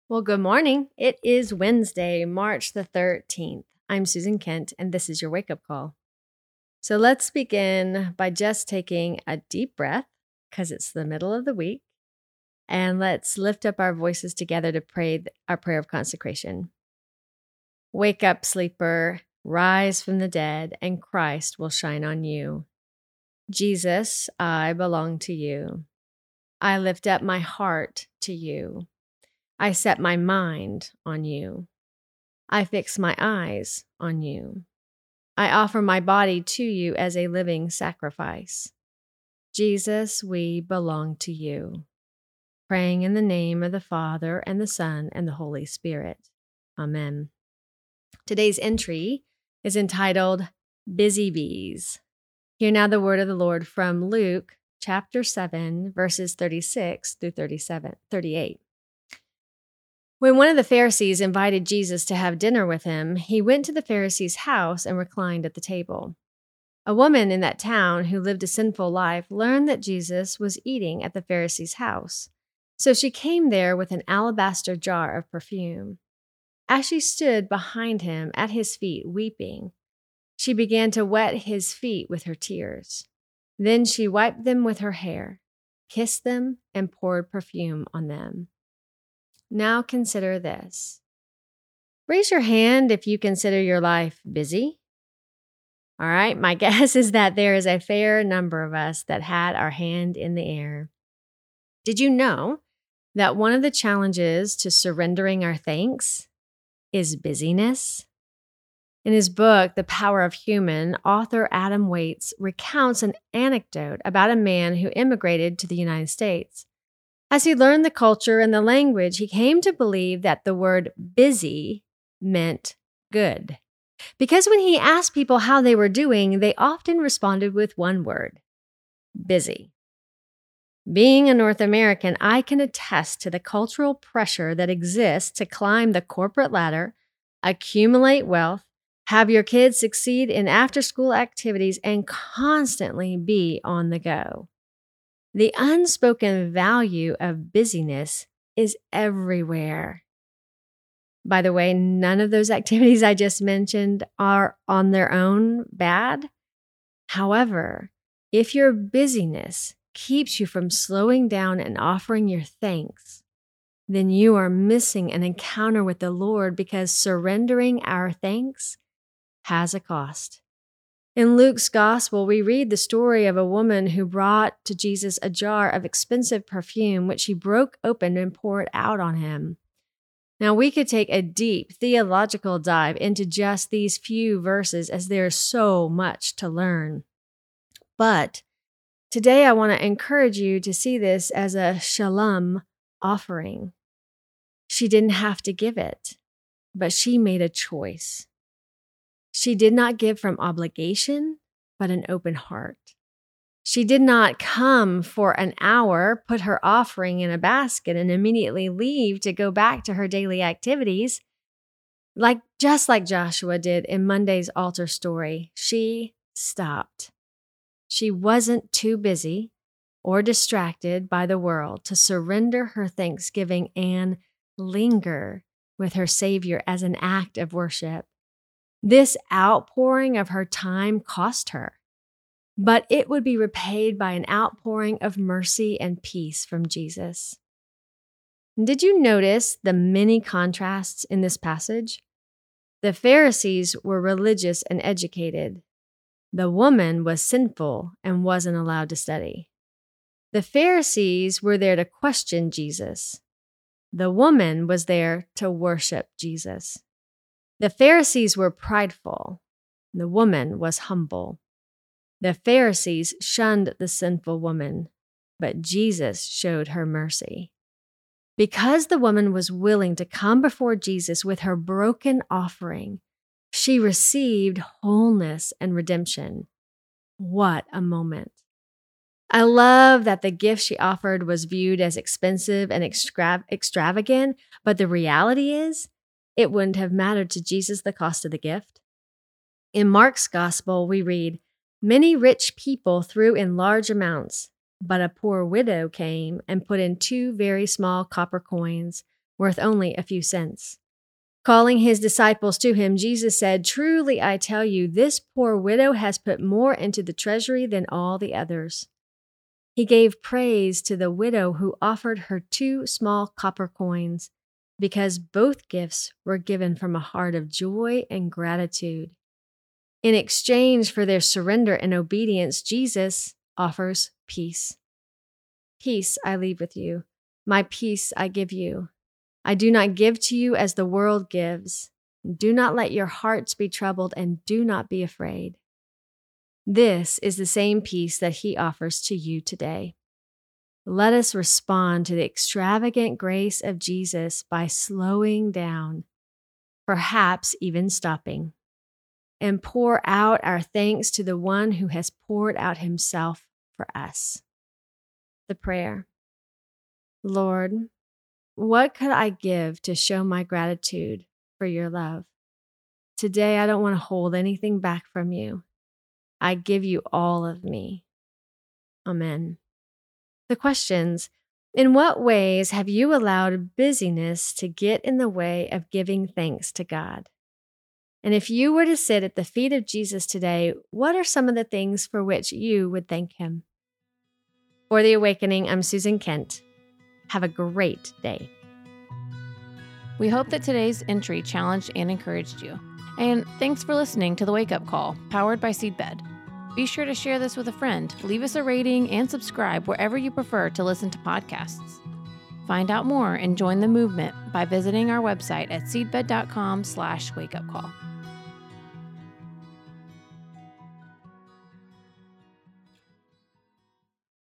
Well, good morning. It is Wednesday, March the 13th. I'm Susan Kent, and this is your wake up call. So let's begin by just taking a deep breath because it's the middle of the week. And let's lift up our voices together to pray our prayer of consecration. Wake up, sleeper, rise from the dead, and Christ will shine on you. Jesus, I belong to you. I lift up my heart to you. I set my mind on you. I fix my eyes on you. I offer my body to you as a living sacrifice. Jesus, we belong to you. Praying in the name of the Father, and the Son, and the Holy Spirit. Amen. Today's entry is entitled Busy Bees. Hear now the word of the Lord from Luke chapter 7, verses 36 through 38. When one of the Pharisees invited Jesus to have dinner with him, he went to the Pharisee's house and reclined at the table. A woman in that town who lived a sinful life learned that Jesus was eating at the Pharisee's house. So she came there with an alabaster jar of perfume. As she stood behind him at his feet weeping, she began to wet his feet with her tears. Then she wiped them with her hair, kissed them, and poured perfume on them. Now consider this. Raise your hand if you consider your life busy. All right, my guess is that there is a fair number of us that had our hand in the air. Did you know that one of the challenges to surrendering our thanks is busyness? In his book, The Power of Human, author Adam Waits recounts an anecdote about a man who immigrated to the United States. As he learned the culture and the language, he came to believe that the word busy meant good. Because when he asked people how they were doing, they often responded with one word: busy. Being a North American, I can attest to the cultural pressure that exists to climb the corporate ladder, accumulate wealth, have your kids succeed in after-school activities, and constantly be on the go. The unspoken value of busyness is everywhere. By the way, none of those activities I just mentioned are on their own bad. However, if your busyness keeps you from slowing down and offering your thanks, then you are missing an encounter with the Lord, because surrendering our thanks has a cost. In Luke's gospel, we read the story of a woman who brought to Jesus a jar of expensive perfume, which she broke open and poured out on him. Now, we could take a deep theological dive into just these few verses, as there is so much to learn. But today I want to encourage you to see this as a shalom offering. She didn't have to give it, but she made a choice. She did not give from obligation, but an open heart. She did not come for an hour, put her offering in a basket, and immediately leave to go back to her daily activities. Just like Joshua did in Monday's altar story, she stopped. She wasn't too busy or distracted by the world to surrender her thanksgiving and linger with her Savior as an act of worship. This outpouring of her time cost her, but it would be repaid by an outpouring of mercy and peace from Jesus. Did you notice the many contrasts in this passage? The Pharisees were religious and educated. The woman was sinful and wasn't allowed to study. The Pharisees were there to question Jesus. The woman was there to worship Jesus. The Pharisees were prideful. The woman was humble. The Pharisees shunned the sinful woman, but Jesus showed her mercy. Because the woman was willing to come before Jesus with her broken offering, she received wholeness and redemption. What a moment. I love that the gift she offered was viewed as expensive and extravagant, but the reality is, it wouldn't have mattered to Jesus the cost of the gift. In Mark's gospel, we read, "Many rich people threw in large amounts, but a poor widow came and put in 2 very small copper coins, worth only a few cents. Calling his disciples to him, Jesus said, "Truly I tell you, this poor widow has put more into the treasury than all the others." He gave praise to the widow who offered her 2 small copper coins, because both gifts were given from a heart of joy and gratitude. In exchange for their surrender and obedience, Jesus offers peace. "Peace I leave with you. My peace I give you. I do not give to you as the world gives. Do not let your hearts be troubled, and do not be afraid." This is the same peace that he offers to you today. Let us respond to the extravagant grace of Jesus by slowing down, perhaps even stopping, and pour out our thanks to the one who has poured out himself for us. The prayer. Lord, what could I give to show my gratitude for your love? Today, I don't want to hold anything back from you. I give you all of me. Amen. The questions. In what ways have you allowed busyness to get in the way of giving thanks to God? And if you were to sit at the feet of Jesus today, what are some of the things for which you would thank him? For The Awakening, I'm Susan Kent. Have a great day. We hope that today's entry challenged and encouraged you. And thanks for listening to The Wake Up Call, powered by Seedbed. Be sure to share this with a friend, leave us a rating, and subscribe wherever you prefer to listen to podcasts. Find out more and join the movement by visiting our website at seedbed.com/wakeupcall.